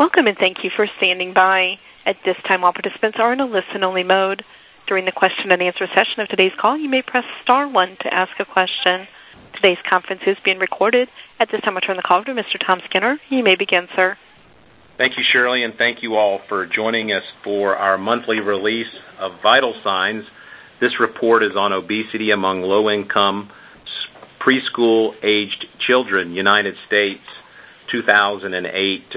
Welcome and thank you for standing by. At this time, all participants are in a listen-only mode. During the question and answer session of today's call, you may press star 1 to ask a question. Today's conference is being recorded. At this time, I'll turn the call over to Mr. Tom Skinner. You may begin, sir. Thank you, Shirley, and thank you all for joining us for our monthly release of Vital Signs. This report is on obesity among low-income preschool-aged children, United States, 2008 to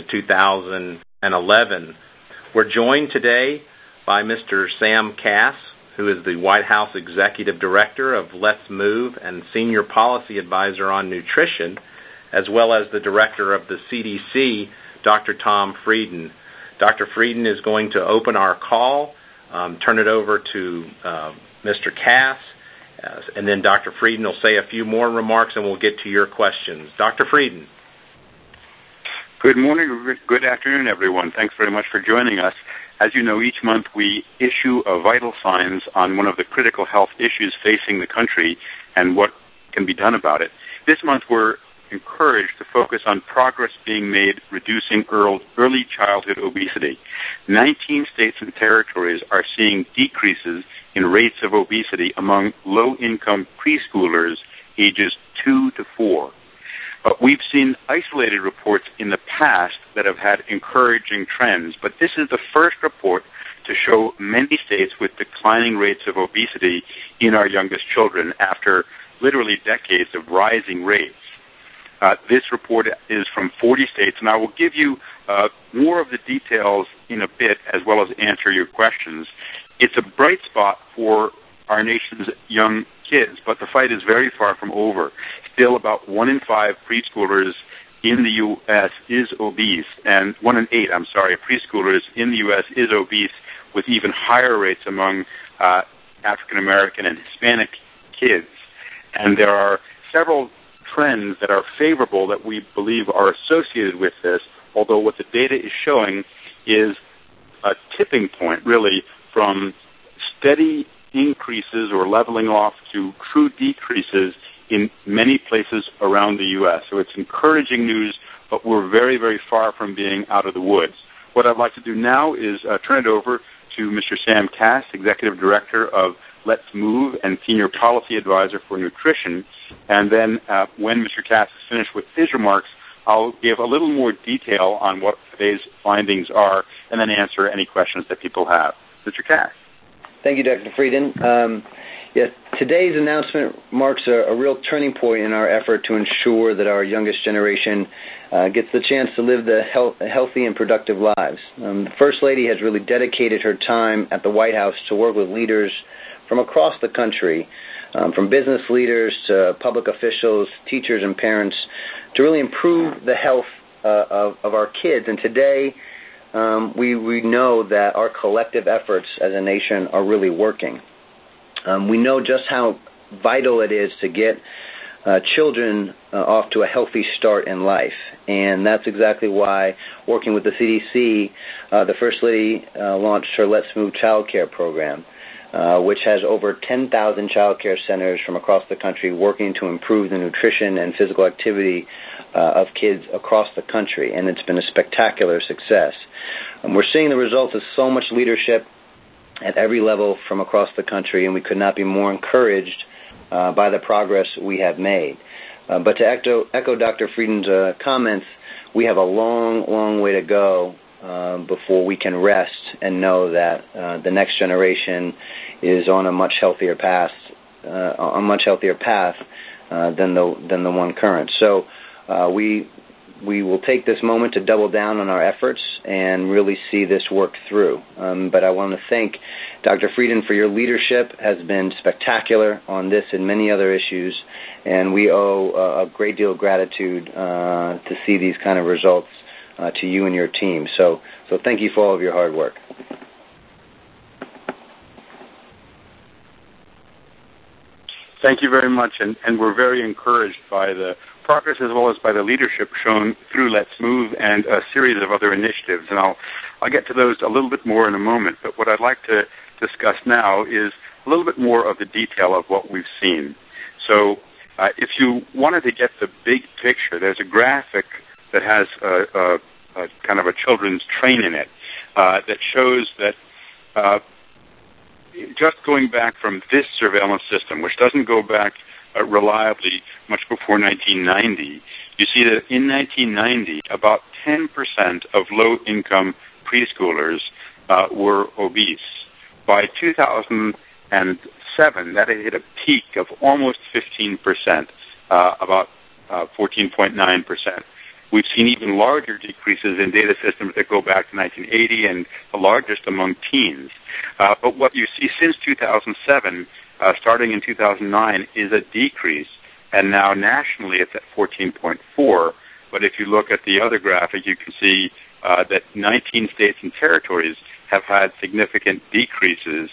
2011. We're joined today by Mr. Sam Kass, who is the White House Executive Director of Let's Move and Senior Policy Advisor on Nutrition, as well as the Director of the CDC, Dr. Tom Frieden. Dr. Frieden is going to open our call, turn it over to Mr. Kass, and then Dr. Frieden will say a few more remarks and we'll get to your questions. Dr. Frieden. Good morning or good afternoon, everyone. Thanks very much for joining us. As you know, each month we issue a Vital Signs on one of the critical health issues facing the country and what can be done about it. This month we're encouraged to focus on progress being made reducing early childhood obesity. 19 states and territories are seeing decreases in rates of obesity among low-income preschoolers ages 2 to 4. But we've seen isolated reports in the past that have had encouraging trends, but this is the first report to show many states with declining rates of obesity in our youngest children after literally decades of rising rates. This report is from 40 states, and I will give you more of the details in a bit as well as answer your questions. It's a bright spot for our nation's young kids, but the fight is very far from over. Still, about 1 in 5 preschoolers in the U.S. is obese, and 1 in 8, preschoolers in the U.S. is obese, with even higher rates among African American and Hispanic kids. And there are several trends that are favorable that we believe are associated with this, although what the data is showing is a tipping point, really, from steady increases or leveling off to true decreases in many places around the U.S. So it's encouraging news, but we're very, very far from being out of the woods. What I'd like to do now is turn it over to Mr. Sam Kass, Executive Director of Let's Move and Senior Policy Advisor for Nutrition. And then when Mr. Kass is finished with his remarks, I'll give a little more detail on what today's findings are and then answer any questions that people have. Mr. Kass. Thank you, Dr. Frieden. Yes, today's announcement marks a real turning point in our effort to ensure that our youngest generation gets the chance to live healthy and productive lives. The First Lady has really dedicated her time at the White House to work with leaders from across the country, from business leaders to public officials, teachers, and parents, to really improve the health of our kids. And today, we know that our collective efforts as a nation are really working. We know just how vital it is to get children off to a healthy start in life, and that's exactly why, working with the CDC, the First Lady launched her Let's Move Child Care program, which has over 10,000 child care centers from across the country working to improve the nutrition and physical activity of kids across the country, and it's been a spectacular success. We're seeing the results of so much leadership at every level from across the country, and we could not be more encouraged by the progress we have made. But to echo Dr. Frieden's comments, we have a long, long way to go before we can rest and know that the next generation is on a much healthier path, than the one current. So we will take this moment to double down on our efforts and really see this work through. But I want to thank Dr. Frieden for your leadership. Has been spectacular on this and many other issues, and we owe a great deal of gratitude to see these kind of results to you and your team. So thank you for all of your hard work. Thank you very much, and we're very encouraged by the progress as well as by the leadership shown through Let's Move and a series of other initiatives. And I'll get to those a little bit more in a moment, but what I'd like to discuss now is a little bit more of the detail of what we've seen. So if you wanted to get the big picture, there's a graphic that has kind of a children's train in it that shows that just going back from this surveillance system, which doesn't go back reliably much before 1990, you see that in 1990, about 10% of low-income preschoolers were obese. By 2007, that had hit a peak of almost 15%, about 14.9%. We've seen even larger decreases in data systems that go back to 1980 and the largest among teens. But what you see since 2007, starting in 2009, is a decrease, and now nationally it's at 14.4. But if you look at the other graphic, you can see that 19 states and territories have had significant decreases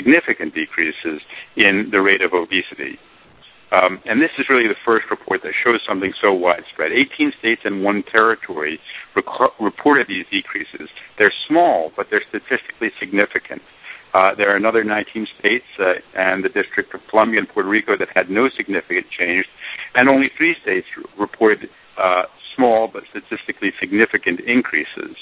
in the rate of obesity. And this is really the first report that shows something so widespread. 18 states and 1 territory reported these decreases. They're small, but they're statistically significant. There are another 19 states and the District of Columbia and Puerto Rico that had no significant change, and only 3 states reported small but statistically significant increases.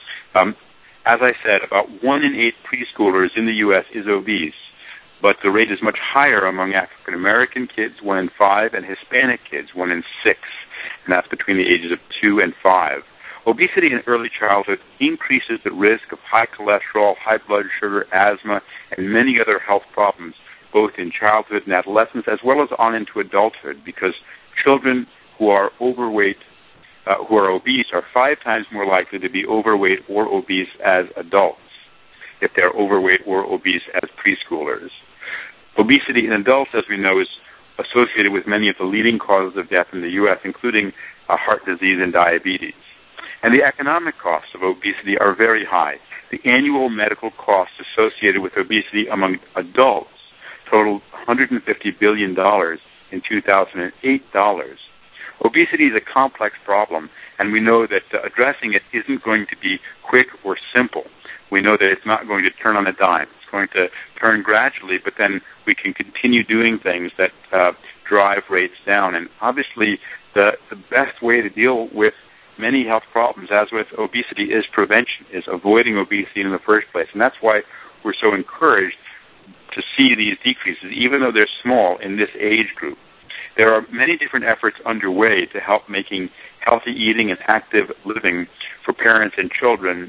As I said, about 1 in 8 preschoolers in the U.S. is obese, but the rate is much higher among African American kids, 1 in 5, and Hispanic kids, 1 in 6, and that's between the ages of 2 and 5. Obesity in early childhood increases the risk of high cholesterol, high blood sugar, asthma, and many other health problems, both in childhood and adolescence, as well as on into adulthood, because children who are overweight, who are obese, are 5 times more likely to be overweight or obese as adults if they're overweight or obese as preschoolers. Obesity in adults, as we know, is associated with many of the leading causes of death in the U.S., including heart disease and diabetes. And the economic costs of obesity are very high. The annual medical costs associated with obesity among adults totaled $150 billion in 2008 dollars. Obesity is a complex problem, and we know that addressing it isn't going to be quick or simple. We know that it's not going to turn on a dime. It's going to turn gradually, but then we can continue doing things that drive rates down. And obviously, the best way to deal with many health problems, as with obesity, is prevention, is avoiding obesity in the first place. And that's why we're so encouraged to see these decreases, even though they're small in this age group. There are many different efforts underway to help making healthy eating and active living for parents and children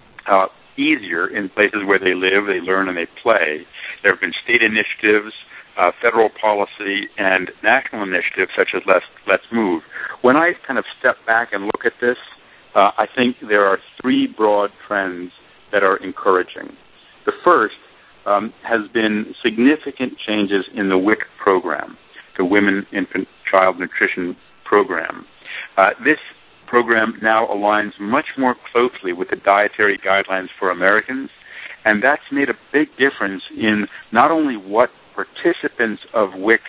easier in places where they live, they learn, and they play. There have been state initiatives, federal policy, and national initiatives such as Let's Move. When I kind of step back and look at this, I think there are 3 broad trends that are encouraging. The first has been significant changes in the WIC program, the Women, Infant, Child Nutrition Program. This program now aligns much more closely with the dietary guidelines for Americans, and that's made a big difference in not only what participants of WIC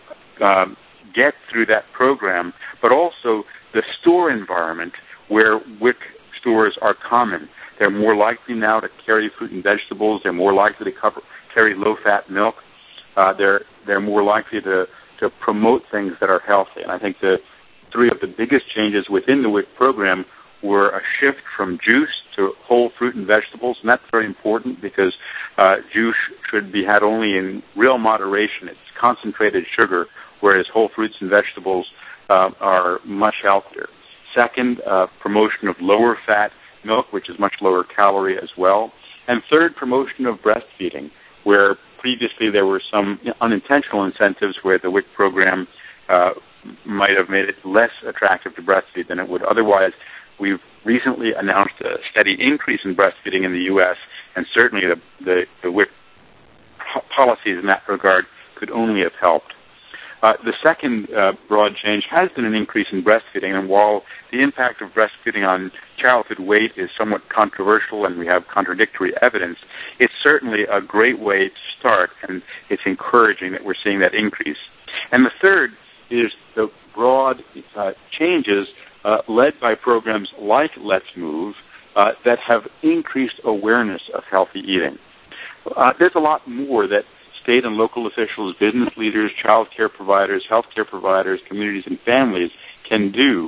get through that program, but also the store environment where WIC stores are common. They're more likely now to carry fruit and vegetables. They're more likely to carry low-fat milk. They're more likely to promote things that are healthy. And I think the 3 of the biggest changes within the WIC program were a shift from juice to whole fruit and vegetables, and that's very important because juice should be had only in real moderation. It's concentrated sugar, whereas whole fruits and vegetables are much healthier. Second, promotion of lower fat milk, which is much lower calorie as well. And third, promotion of breastfeeding, where previously there were some unintentional incentives where the WIC program might have made it less attractive to breastfeed than it would otherwise. We've recently announced a steady increase in breastfeeding in the U.S., and certainly the WIC policies in that regard could only have helped. The second broad change has been an increase in breastfeeding, and while the impact of breastfeeding on childhood weight is somewhat controversial and we have contradictory evidence, it's certainly a great way to start, and it's encouraging that we're seeing that increase. And the third is the broad changes led by programs like Let's Move that have increased awareness of healthy eating. There's a lot more that state and local officials, business leaders, child care providers, health care providers, communities, and families can do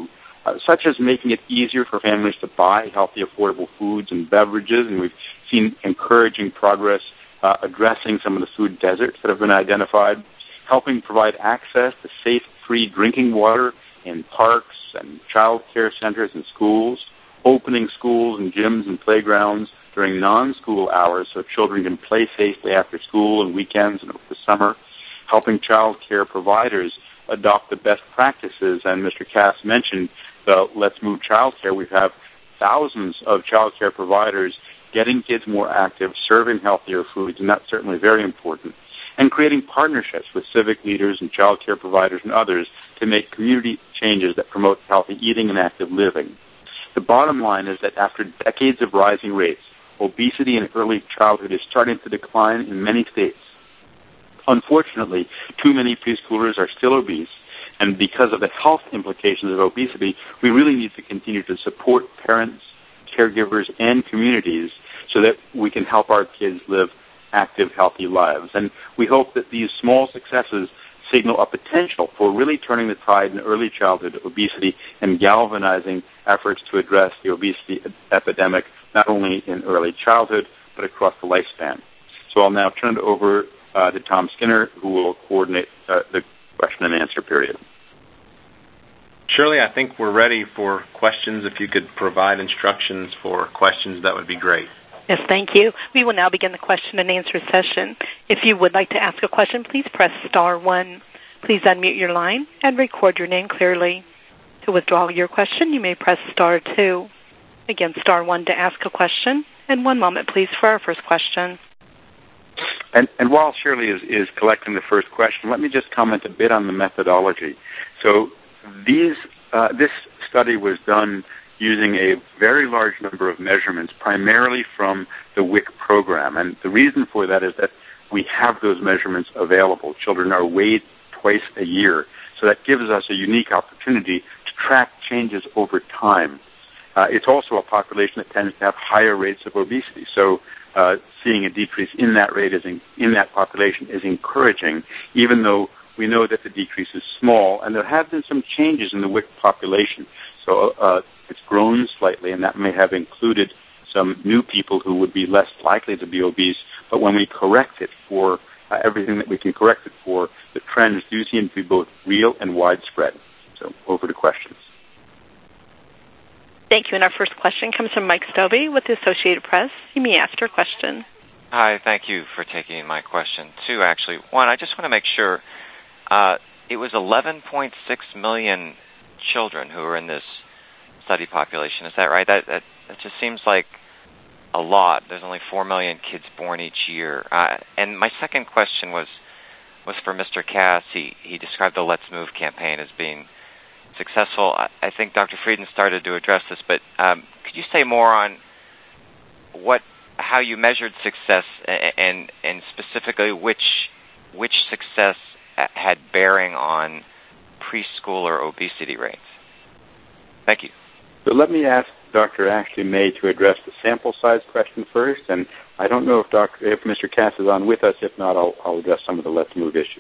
such as making it easier for families to buy healthy, affordable foods and beverages, and we've seen encouraging progress addressing some of the food deserts that have been identified, helping provide access to safe, free drinking water in parks and child care centers and schools, opening schools and gyms and playgrounds during non-school hours so children can play safely after school and weekends and over the summer, helping child care providers adopt the best practices. And Mr. Cass mentioned the Let's Move Child Care. We have thousands of child care providers getting kids more active, serving healthier foods, and that's certainly very important. And creating partnerships with civic leaders and child care providers and others to make community changes that promote healthy eating and active living. The bottom line is that after decades of rising rates, obesity in early childhood is starting to decline in many states. Unfortunately, too many preschoolers are still obese, and because of the health implications of obesity, we really need to continue to support parents, caregivers, and communities so that we can help our kids live active, healthy lives. And we hope that these small successes signal a potential for really turning the tide in early childhood obesity and galvanizing efforts to address the obesity epidemic not only in early childhood but across the lifespan. So I'll now turn it over to Tom Skinner, who will coordinate the question and answer period. Shirley, I think we're ready for questions. If you could provide instructions for questions, that would be great. Yes, thank you. We will now begin the question and answer session. If you would like to ask a question, please press star 1. Please unmute your line and record your name clearly. To withdraw your question, you may press star 2. Again, star 1 to ask a question. And one moment, please, for our first question. And while Shirley is collecting the first question, let me just comment a bit on the methodology. So this study was done using a very large number of measurements, primarily from the WIC program. And the reason for that is that we have those measurements available. Children are weighed twice a year, so that gives us a unique opportunity to track changes over time. It's also a population that tends to have higher rates of obesity, so seeing a decrease in that rate in that population is encouraging, even though we know that the decrease is small, and there have been some changes in the WIC population. So it's grown slightly, and that may have included some new people who would be less likely to be obese. But when we correct it for everything that we can correct it for, the trends do seem to be both real and widespread. So over to questions. Thank you. And our first question comes from Mike Stobbe with the Associated Press. You may ask your question. Hi, thank you for taking my question. Two, actually. One, I just want to make sure it was 11.6 million children who were in this study population. Is that right? That just seems like a lot. There's only 4 million kids born each year. And my second question was for Mr. Cass. He described the Let's Move campaign as being successful. I think Dr. Frieden started to address this, but could you say more on how you measured success and specifically which success had bearing on preschooler obesity rates? Thank you. So let me ask Dr. Ashley May to address the sample size question first, and I don't know if Mr. Cass is on with us. If not, I'll address some of the Let's Move issues.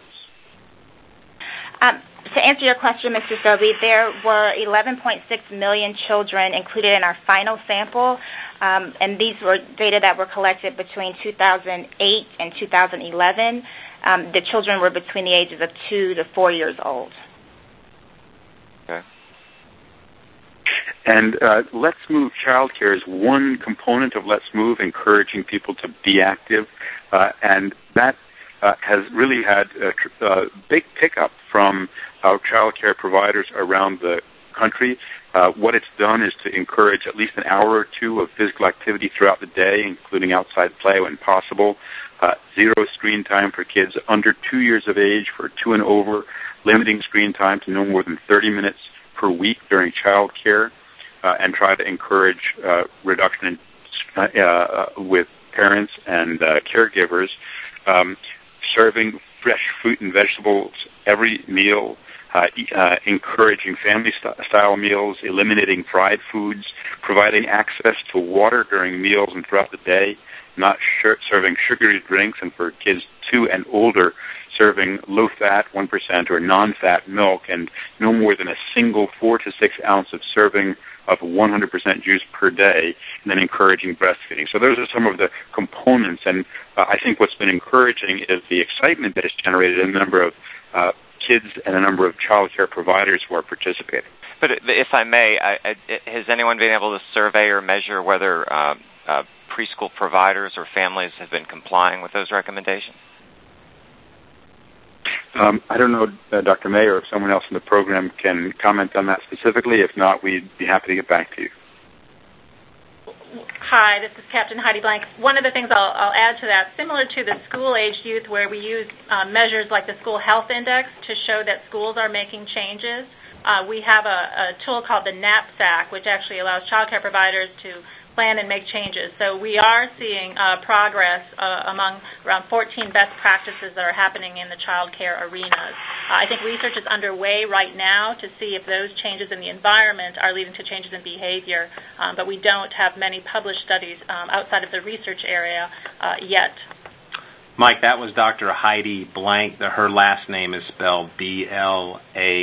To answer your question, Mr. Stobbe, there were 11.6 million children included in our final sample, and these were data that were collected between 2008 and 2011. The children were between the ages of 2 to 4 years old. Okay. And Let's Move Child Care is one component of Let's Move, encouraging people to be active, and that has really had a big pickup from our child care providers around the country. What it's done is to encourage at least an hour or two of physical activity throughout the day, including outside play when possible, 0 screen time for kids under 2 years of age for 2 and over, limiting screen time to no more than 30 minutes per week during child care, and try to encourage reduction with parents and caregivers, serving fresh fruit and vegetables every meal, encouraging family-style meals, eliminating fried foods, providing access to water during meals and throughout the day, not serving sugary drinks, and for kids 2 and older, serving low-fat, 1%, or non-fat milk, and no more than a single 4 to 6 ounce of serving of 100% juice per day, and then encouraging breastfeeding. So those are some of the components, and I think what's been encouraging is the excitement that has generated in a number of kids and a number of child care providers who are participating. But if I may, has anyone been able to survey or measure whether preschool providers or families have been complying with those recommendations? I don't know, Dr. May, or if someone else in the program can comment on that specifically. If not, we'd be happy to get back to you. Hi, this is Captain Heidi Blank. One of the things I'll add to that, similar to the school-aged youth where we use measures like the School Health Index to show that schools are making changes, we have a tool called the NAPSAC, which actually allows child care providers to plan and make changes. So we are seeing progress among around 14 best practices that are happening in the child care arenas. I think research is underway right now to see if those changes in the environment are leading to changes in behavior, but we don't have many published studies outside of the research area yet. Mike, that was Dr. Heidi Blank. Her last name is spelled Blanck.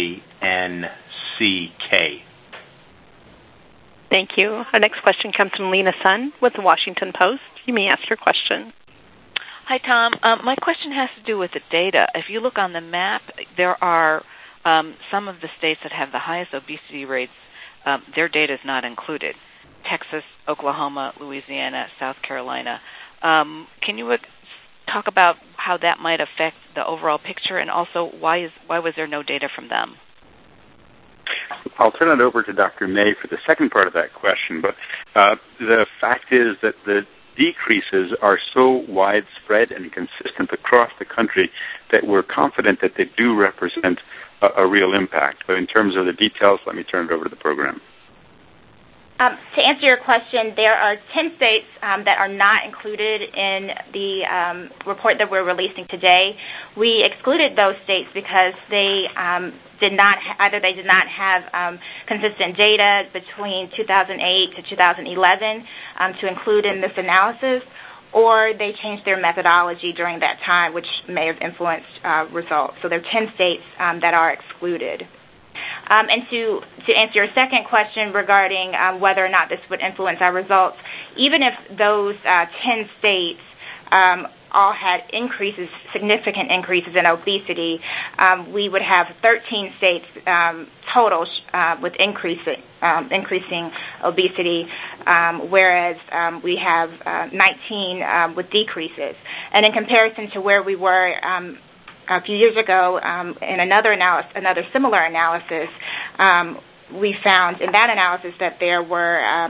Thank you. Our next question comes from Lena Sun with the Washington Post. You may ask your question. Hi, Tom. My question has to do with the data. If you look on the map, there are some of the states that have the highest obesity rates. Their data is not included. Texas, Oklahoma, Louisiana, South Carolina. Can you talk about how that might affect the overall picture, and also why was there no data from them? I'll turn it over to Dr. May for the second part of that question, but the fact is that the decreases are so widespread and consistent across the country that we're confident that they do represent a real impact. But in terms of the details, let me turn it over to the program. To answer your question, there are 10 states that are not included in the report that we're releasing today. We excluded those states because they did not have consistent data between 2008 to 2011 to include in this analysis, or they changed their methodology during that time, which may have influenced results. So there are 10 states that are excluded. And to answer your second question regarding whether or not this would influence our results, even if those 10 states all had significant increases in obesity, we would have 13 states total with increasing obesity, whereas we have 19 with decreases. And in comparison to where we were a few years ago, in another similar analysis, we found in that analysis that there were,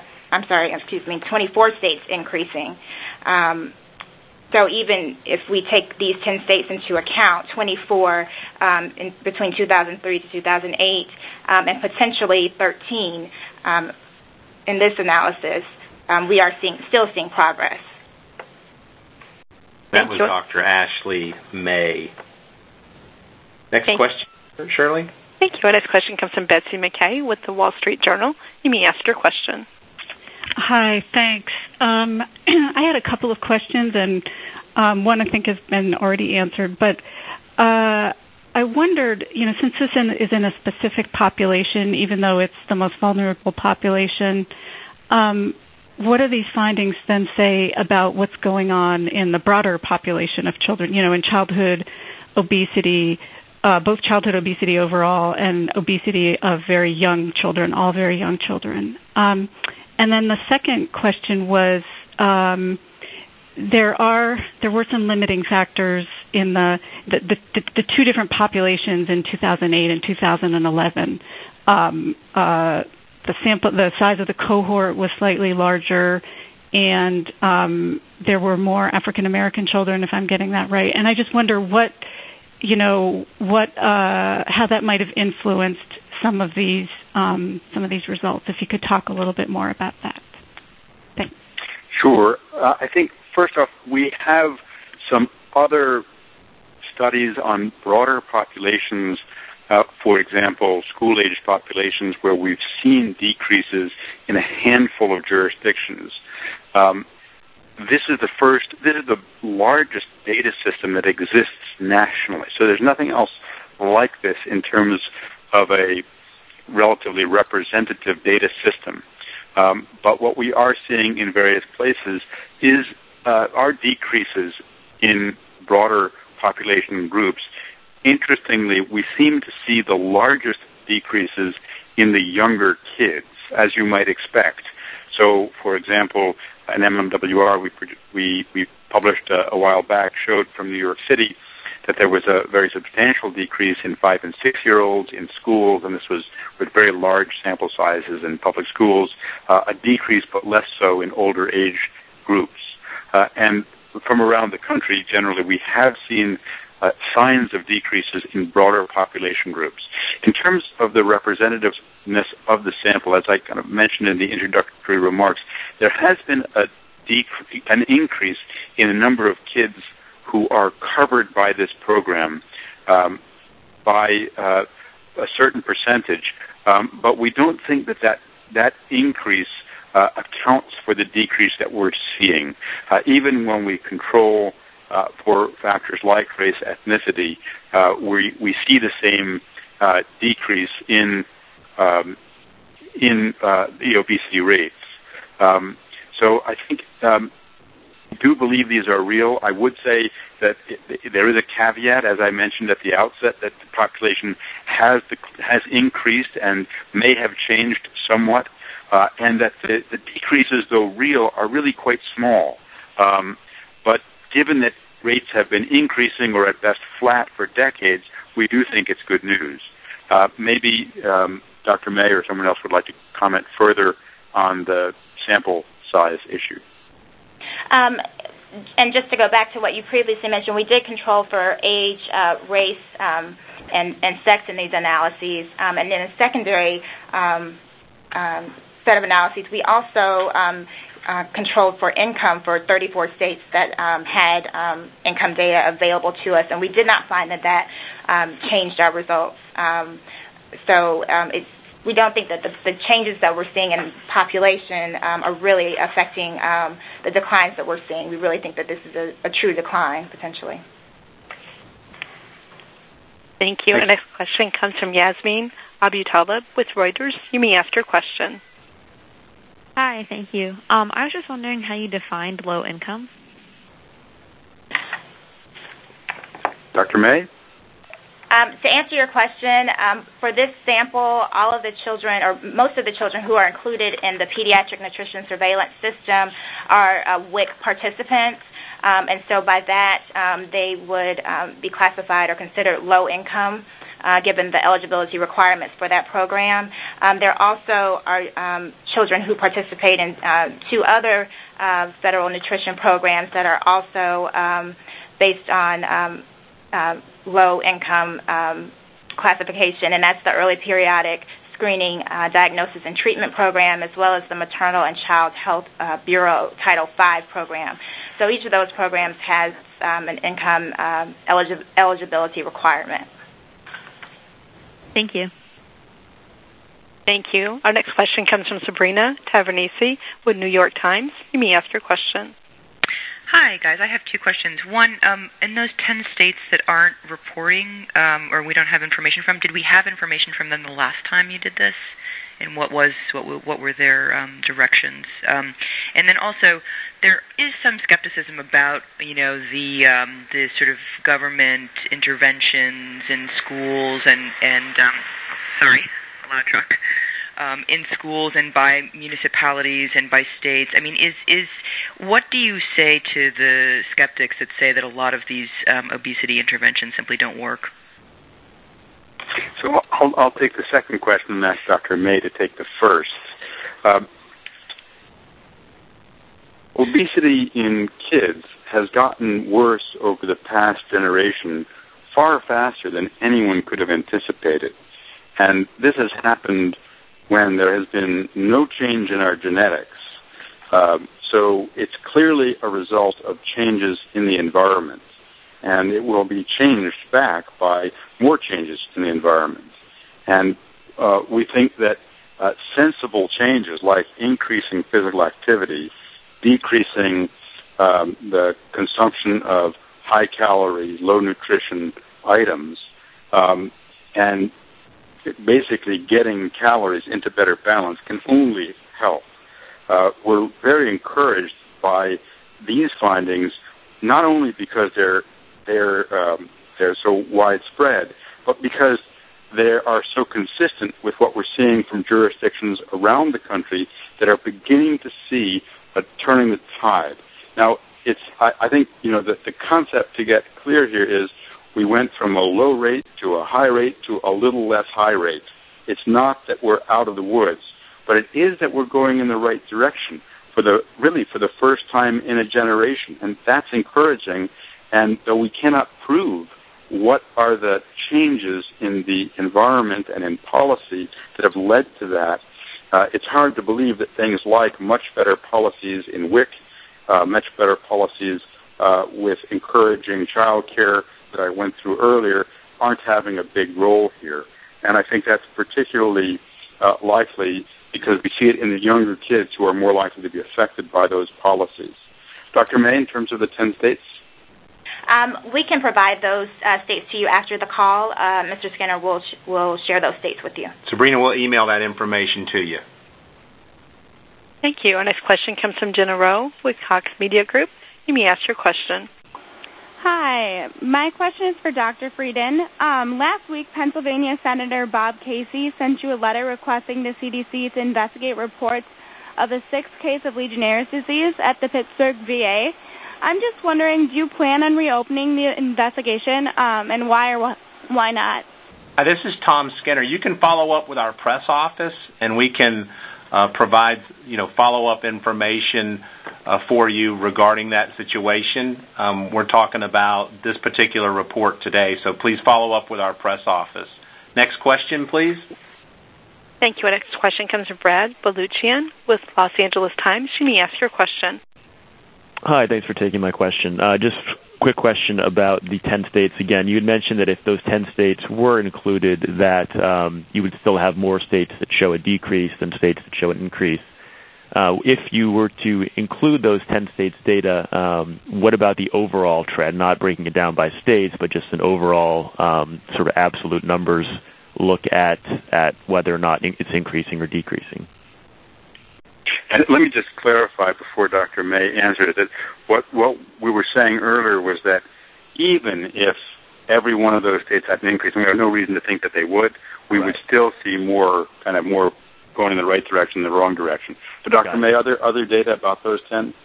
24 states increasing. So even if we take these 10 states into account, 24 between 2003 to 2008, and potentially 13 in this analysis, we are still seeing progress. That was Dr. Ashley May. Next question, Shirley. Thank you. Our next question comes from Betsy McKay with the Wall Street Journal. You may ask your question. Hi, thanks. I had a couple of questions, and one I think has been already answered. But I wondered, since this is in a specific population, even though it's the most vulnerable population, what do these findings then say about what's going on in the broader population of children, in childhood obesity, both childhood obesity overall and obesity of very young children, all very young children? And then the second question was, there were some limiting factors in the two different populations in 2008 and 2011. The size of the cohort was slightly larger, and there were more African American children, if I'm getting that right. And I just wonder how that might have influenced some of these results. If you could talk a little bit more about that. Thanks. Sure. I think first off, we have some other studies on broader populations. For example, school-aged populations where we've seen decreases in a handful of jurisdictions. this is the largest data system that exists nationally. So there's nothing else like this in terms of a relatively representative data system. But what we are seeing in various places are decreases in broader population groups. Interestingly, we seem to see the largest decreases in the younger kids, as you might expect. So, for example, an MMWR we published a while back showed from New York City that there was a very substantial decrease in 5- and 6-year-olds in schools, and this was with very large sample sizes in public schools, a decrease but less so in older age groups. And from around the country, generally, we have seen signs of decreases in broader population groups. In terms of the representativeness of the sample, as I kind of mentioned in the introductory remarks, there has been an increase in the number of kids who are covered by this program by a certain percentage. But we don't think that increase accounts for the decrease that we're seeing. Even when we control for factors like race, ethnicity, we see the same decrease in the obesity rates. So I think I do believe these are real. I would say that there is a caveat, as I mentioned at the outset, that the population has increased and may have changed somewhat, and that the decreases, though real, are really quite small. But given that rates have been increasing or at best flat for decades, we do think it's good news. Maybe Dr. May or someone else would like to comment further on the sample size issue. And just to go back to what you previously mentioned, we did control for age, race, and sex in these analyses. And in a secondary set of analyses, we also controlled for income for 34 states that had income data available to us, and we did not find that changed our results. We don't think that the changes that we're seeing in population are really affecting the declines that we're seeing. We really think that this is a true decline, potentially. Thank you. Our next question comes from Yasmin Abu-Talib with Reuters. You may ask your question. Hi, thank you. I was just wondering how you defined low income. Dr. May? To answer your question, for this sample, all of the children, or most of the children who are included in the Pediatric Nutrition Surveillance System are WIC participants, and so by that, they would be classified or considered low income, given the eligibility requirements for that program. There also are children who participate in 2 other federal nutrition programs that are also based on low-income classification, and that's the Early Periodic Screening, Diagnosis, and Treatment Program, as well as the Maternal and Child Health Bureau Title V program. So each of those programs has an income eligibility requirement. Thank you. Thank you. Our next question comes from Sabrina Tavernese with New York Times. You may ask your question. Hi, guys. I have 2 questions. One, in those 10 states that aren't reporting or we don't have information from, did we have information from them the last time you did this? And what were their directions? And then also, there is some skepticism about the sort of government interventions in schools and sorry, a loud truck. In schools and by municipalities and by states. I mean, is what do you say to the skeptics that say that a lot of these obesity interventions simply don't work? So I'll take the second question and ask Dr. May to take the first. Obesity in kids has gotten worse over the past generation far faster than anyone could have anticipated. And this has happened when there has been no change in our genetics. So it's clearly a result of changes in the environment, and it will be changed back by more changes in the environment. And we think that sensible changes like increasing physical activity, decreasing the consumption of high-calorie, low-nutrition items, and basically getting calories into better balance can only help. We're very encouraged by these findings, not only because they're so widespread, but because they are so consistent with what we're seeing from jurisdictions around the country that are beginning to see a turning the tide. Now, I think the concept to get clear here is we went from a low rate to a high rate to a little less high rate. It's not that we're out of the woods, but it is that we're going in the right direction for the first time in a generation, and that's encouraging. And though we cannot prove what are the changes in the environment and in policy that have led to that, it's hard to believe that things like much better policies in WIC, much better policies with encouraging child care that I went through earlier aren't having a big role here. And I think that's particularly likely because we see it in the younger kids who are more likely to be affected by those policies. Dr. May, in terms of the 10 states? We can provide those states to you after the call. Mr. Skinner will share those states with you. Sabrina will email that information to you. Thank you. Our next question comes from Jenna Rowe with Cox Media Group. You may ask your question. Hi. My question is for Dr. Frieden. Last week, Pennsylvania Senator Bob Casey sent you a letter requesting the CDC to investigate reports of a 6th case of Legionnaire's disease at the Pittsburgh VA. I'm just wondering, do you plan on reopening the investigation, and why or why not? This is Tom Skinner. You can follow up with our press office, and we can provide follow-up information for you regarding that situation. We're talking about this particular report today, so please follow up with our press office. Next question, please. Thank you. Our next question comes from Brad Baluchian with Los Angeles Times. You may ask your question. Hi, thanks for taking my question. Just a quick question about the 10 states again. You had mentioned that if those 10 states were included, that you would still have more states that show a decrease than states that show an increase. If you were to include those 10 states' data, what about the overall trend, not breaking it down by states, but just an overall sort of absolute numbers look at whether or not it's increasing or decreasing? And let me just clarify before Dr. May answers it. What we were saying earlier was that even if every one of those states had an increase, and we have no reason to think that they would, we would still see more going in the right direction than the wrong direction. But Dr. May, other data about those 10?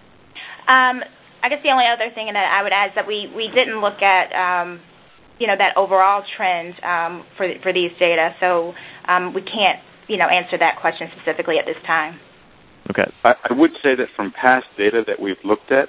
I guess the only other thing that I would add is that we didn't look at that overall trend for these data, so we can't answer that question specifically at this time. Okay. I would say that from past data that we've looked at,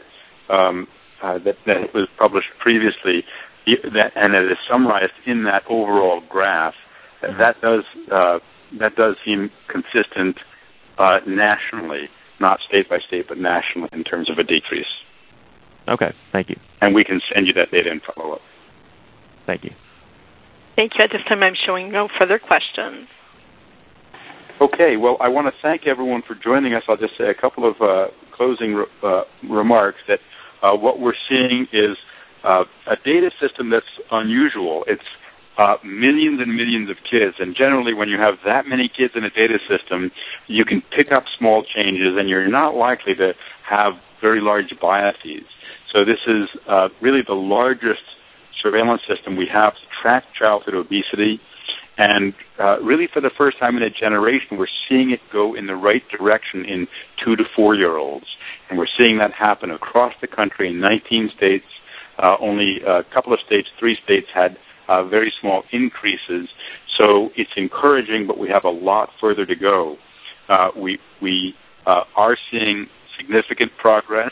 that was published previously, and it is summarized in that overall graph, that does seem consistent nationally, not state by state, but nationally in terms of a decrease. Okay. Thank you. And we can send you that data and follow up. Thank you. Thank you. At this time, I'm showing no further questions. Okay, well, I want to thank everyone for joining us. I'll just say a couple of closing remarks that what we're seeing is a data system that's unusual. It's millions and millions of kids, and generally when you have that many kids in a data system, you can pick up small changes, and you're not likely to have very large biases. So this is really the largest surveillance system we have to track childhood obesity. And really for the first time in a generation, we're seeing it go in the right direction in 2 to 4-year-olds. And we're seeing that happen across the country in 19 states. Only a couple of states, 3 states, had very small increases. So it's encouraging, but we have a lot further to go. We are seeing significant progress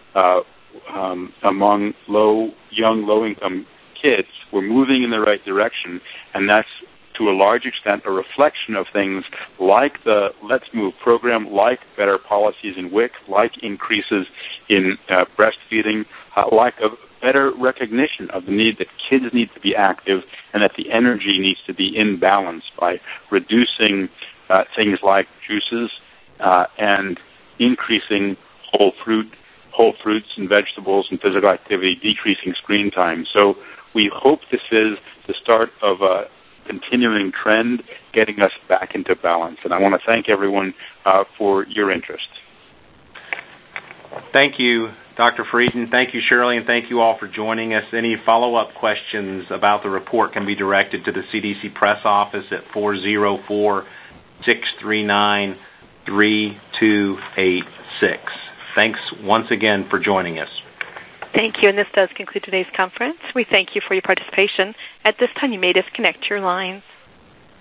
among young, low-income kids. We're moving in the right direction, and that's to a large extent a reflection of things like the Let's Move program, like better policies in WIC, like increases in breastfeeding, like a better recognition of the need that kids need to be active and that the energy needs to be in balance by reducing things like juices and increasing whole whole fruits and vegetables and physical activity, decreasing screen time. So we hope this is the start of a continuing trend, getting us back into balance. And I want to thank everyone for your interest. Thank you, Dr. Frieden. Thank you, Shirley, and thank you all for joining us. Any follow-up questions about the report can be directed to the CDC press office at 404-639-3286. Thanks once again for joining us. Thank you, and this does conclude today's conference. We thank you for your participation. At this time, you may disconnect your lines.